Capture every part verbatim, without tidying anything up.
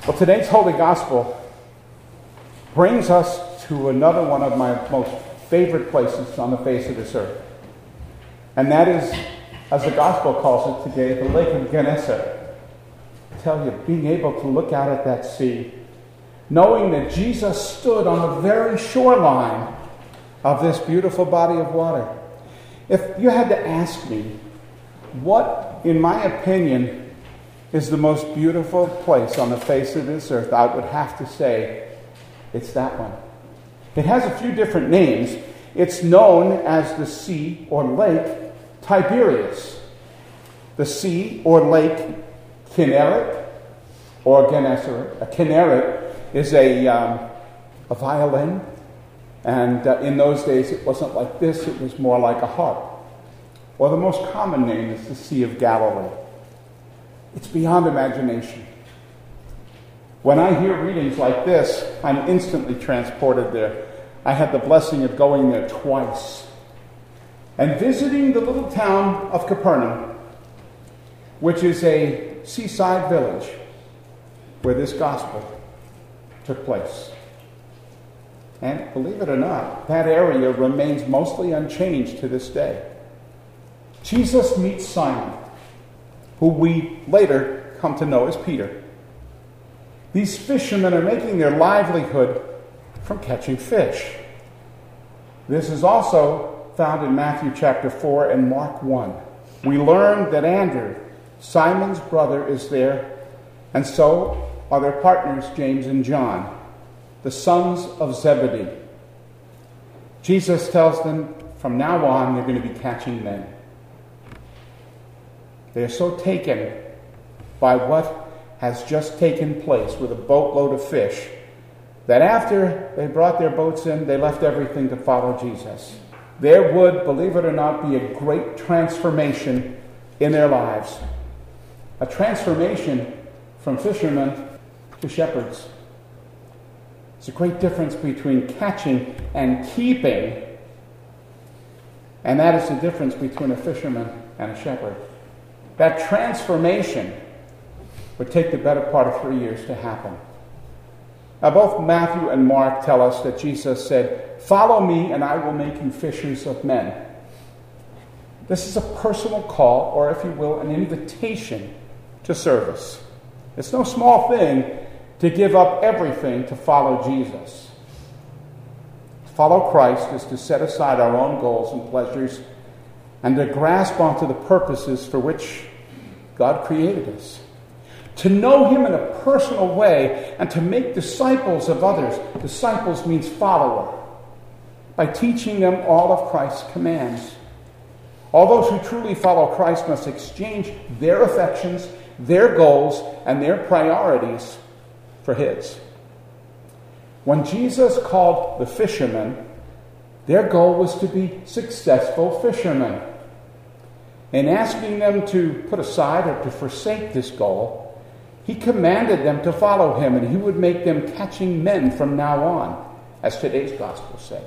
Well, today's Holy Gospel brings us to another one of my most favorite places on the face of this earth. And that is, as the Gospel calls it today, the Lake of Gennesaret. I tell you, being able to look out at that sea, knowing that Jesus stood on the very shoreline of this beautiful body of water. If you had to ask me, what, in my opinion, is the most beautiful place on the face of this earth, I would have to say it's that one. It has a few different names. It's known as the Sea or Lake Tiberias. The sea or Lake Kinneret or Gennesaret. A Kinneret is a, um, a violin, and uh, in those days it wasn't like this, it was more like a harp. Or the most common name is the Sea of Galilee. It's beyond imagination. When I hear readings like this, I'm instantly transported there. I had the blessing of going there twice and visiting the little town of Capernaum, which is a seaside village where this gospel took place. And believe it or not, that area remains mostly unchanged to this day. Jesus meets Simon, who we later come to know as Peter. These fishermen are making their livelihood from catching fish. This is also found in Matthew chapter four and Mark one. We learn that Andrew, Simon's brother, is there, and so are their partners James and John, the sons of Zebedee. Jesus tells them from now on they're going to be catching men. They are so taken by what has just taken place with a boatload of fish that after they brought their boats in, they left everything to follow Jesus. There would, believe it or not, be a great transformation in their lives. A transformation from fishermen to shepherds. There's a great difference between catching and keeping, and that is the difference between a fisherman and a shepherd. That transformation would take the better part of three years to happen. Now, both Matthew and Mark tell us that Jesus said, "Follow me and I will make you fishers of men." This is a personal call, or if you will, an invitation to service. It's no small thing to give up everything to follow Jesus. To follow Christ is to set aside our own goals and pleasures and to grasp onto the purposes for which God created us. To know Him in a personal way and to make disciples of others. Disciples means follower. By teaching them all of Christ's commands. All those who truly follow Christ must exchange their affections, their goals, and their priorities for His. When Jesus called the fishermen, their goal was to be successful fishermen. In asking them to put aside or to forsake this goal, He commanded them to follow Him, and He would make them catching men from now on, as today's gospel said.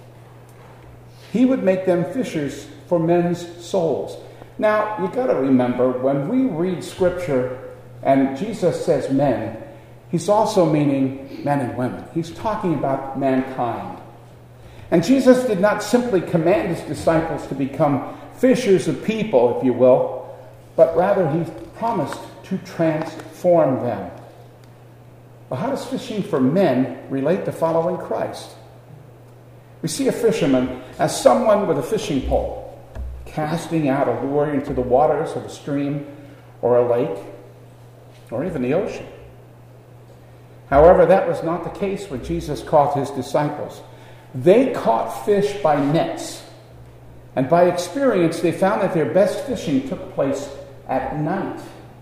He would make them fishers for men's souls. Now, you've got to remember, when we read Scripture and Jesus says men, He's also meaning men and women. He's talking about mankind. And Jesus did not simply command His disciples to become fishers of people, if you will, but rather He promised to transform them. But how does fishing for men relate to following Christ? We see a fisherman as someone with a fishing pole, casting out a lure into the waters of a stream or a lake, or even the ocean. However, that was not the case when Jesus caught His disciples. They caught fish by nets. And by experience, they found that their best fishing took place at night.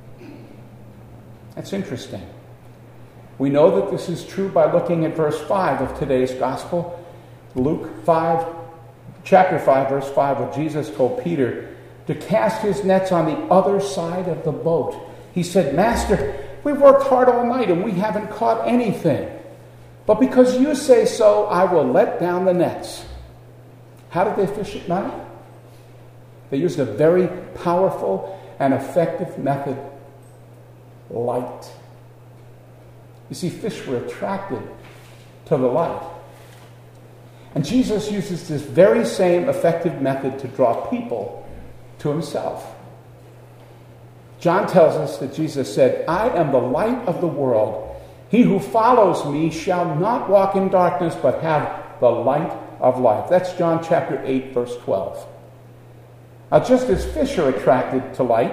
That's interesting. We know that this is true by looking at verse five of today's gospel. Luke five, chapter five, verse five, where Jesus told Peter to cast his nets on the other side of the boat. He said, "Master, we've worked hard all night and we haven't caught anything. But because you say so, I will let down the nets." How did they fish at night? They used a very powerful and effective method: light. You see, fish were attracted to the light. And Jesus uses this very same effective method to draw people to himself. John tells us that Jesus said, "I am the light of the world. He who follows me shall not walk in darkness, but have the light of life." That's John chapter eight, verse twelve. Now, just as fish are attracted to light,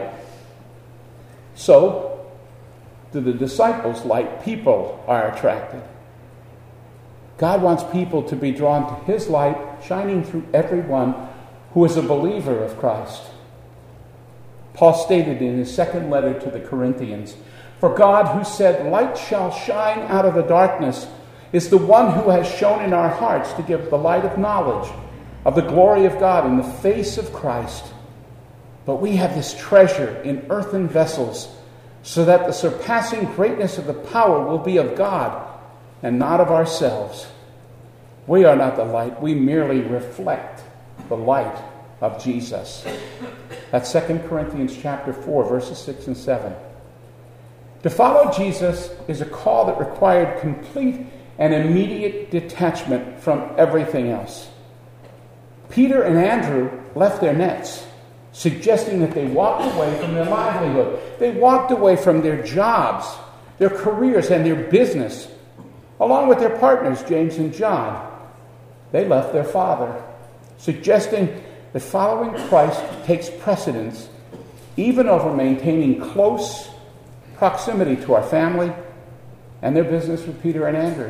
so to the disciples' light, people are attracted. God wants people to be drawn to his light, shining through everyone who is a believer of Christ. Paul stated in his second letter to the Corinthians, "For God, who said, 'Light shall shine out of the darkness,' is the one who has shone in our hearts to give the light of knowledge of the glory of God in the face of Christ. But we have this treasure in earthen vessels, so that the surpassing greatness of the power will be of God and not of ourselves. We are not the light, we merely reflect the light of Jesus." That's Second Corinthians chapter four, verses six and seven. To follow Jesus is a call that required complete and immediate detachment from everything else. Peter and Andrew left their nets, suggesting that they walked away from their livelihood. They walked away from their jobs, their careers, and their business, along with their partners, James and John. They left their father, suggesting that following Christ takes precedence even over maintaining close proximity to our family and their business with Peter and Andrew.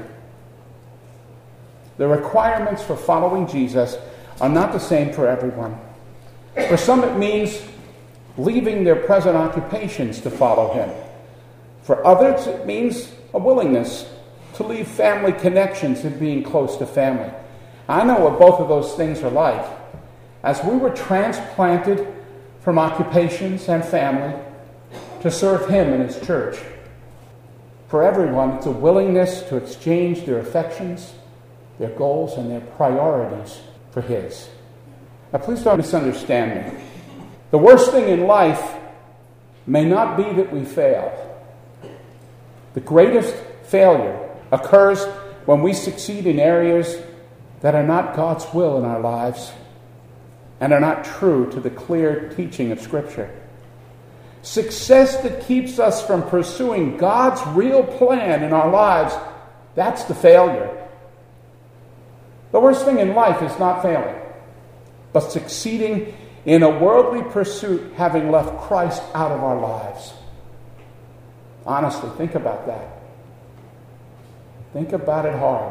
The requirements for following Jesus are not the same for everyone. For some, it means leaving their present occupations to follow him. For others, it means a willingness to leave family connections and being close to family. I know what both of those things are like. As we were transplanted from occupations and family to serve him in his church, for everyone, it's a willingness to exchange their affections, their goals, and their priorities for his. Now, please don't misunderstand me. The worst thing in life may not be that we fail. The greatest failure occurs when we succeed in areas that are not God's will in our lives and are not true to the clear teaching of Scripture. Success that keeps us from pursuing God's real plan in our lives, that's the failure. The worst thing in life is not failing, but succeeding in a worldly pursuit, having left Christ out of our lives. Honestly, think about that. Think about it hard.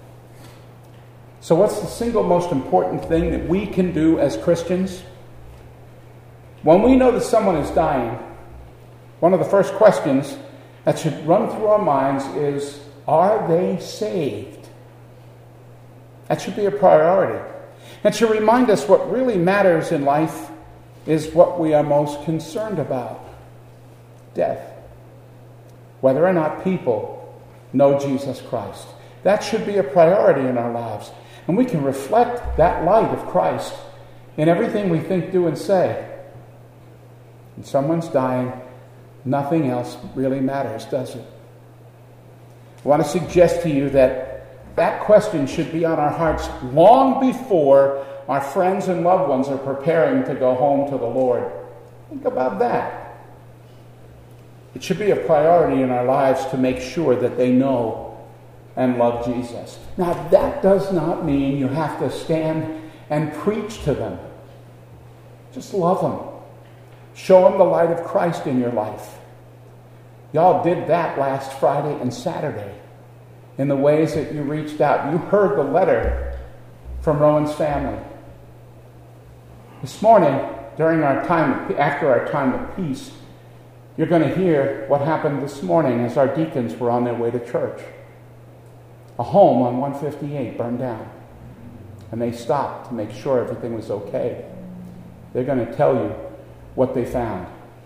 So what's the single most important thing that we can do as Christians? When we know that someone is dying, one of the first questions that should run through our minds is, are they saved? That should be a priority. It should remind us what really matters in life is what we are most concerned about: death. Whether or not people know Jesus Christ. That should be a priority in our lives. And we can reflect that light of Christ in everything we think, do, and say. When someone's dying, nothing else really matters, does it? I want to suggest to you that that question should be on our hearts long before our friends and loved ones are preparing to go home to the Lord. Think about that. It should be a priority in our lives to make sure that they know and love Jesus. Now, that does not mean you have to stand and preach to them. Just love them. Show them the light of Christ in your life. Y'all did that last Friday and Saturday in the ways that you reached out. You heard the letter from Rowan's family. This morning, during our time, after our time of peace, you're going to hear what happened this morning as our deacons were on their way to church. A home on one fifty-eight burned down, and they stopped to make sure everything was okay. They're going to tell you what they found.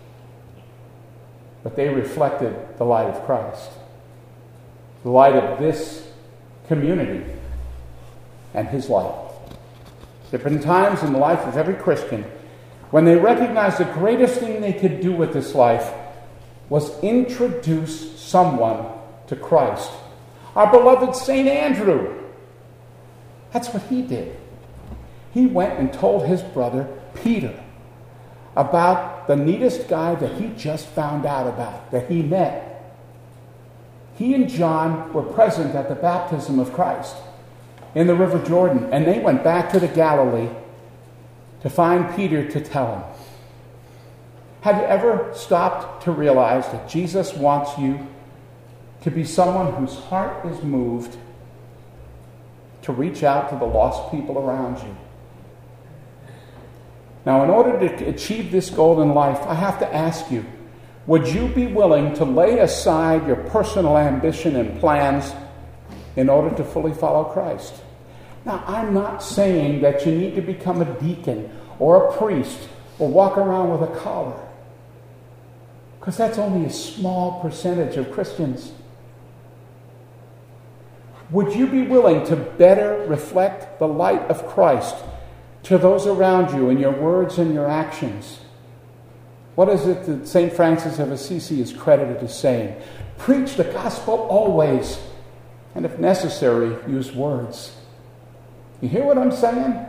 But they reflected the light of Christ, the light of this community and his light. There have been times in the life of every Christian when they recognized the greatest thing they could do with this life was introduce someone to Christ. Our beloved Saint Andrew, that's what he did. He went and told his brother Peter about the neatest guy that he just found out about, that he met. He and John were present at the baptism of Christ in the River Jordan, and they went back to the Galilee to find Peter to tell him. Have you ever stopped to realize that Jesus wants you to be someone whose heart is moved to reach out to the lost people around you? Now, in order to achieve this goal in life, I have to ask you, would you be willing to lay aside your personal ambition and plans in order to fully follow Christ? Now, I'm not saying that you need to become a deacon or a priest or walk around with a collar, because that's only a small percentage of Christians. Would you be willing to better reflect the light of Christ to those around you in your words and your actions? What is it that Saint Francis of Assisi is credited as saying? Preach the gospel always, and if necessary, use words. You hear what I'm saying?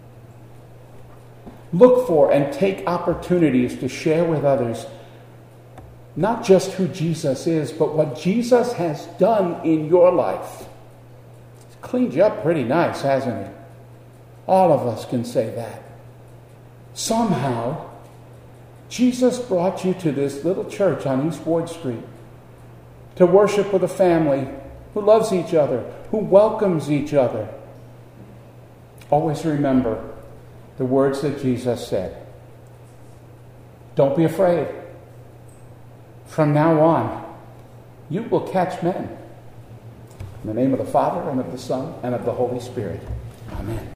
Look for and take opportunities to share with others not just who Jesus is, but what Jesus has done in your life. He's cleaned you up pretty nice, hasn't he? All of us can say that. Somehow, Jesus brought you to this little church on East Ward Street to worship with a family who loves each other, who welcomes each other. Always remember the words that Jesus said. Don't be afraid. From now on, you will catch men. In the name of the Father, and of the Son, and of the Holy Spirit. Amen.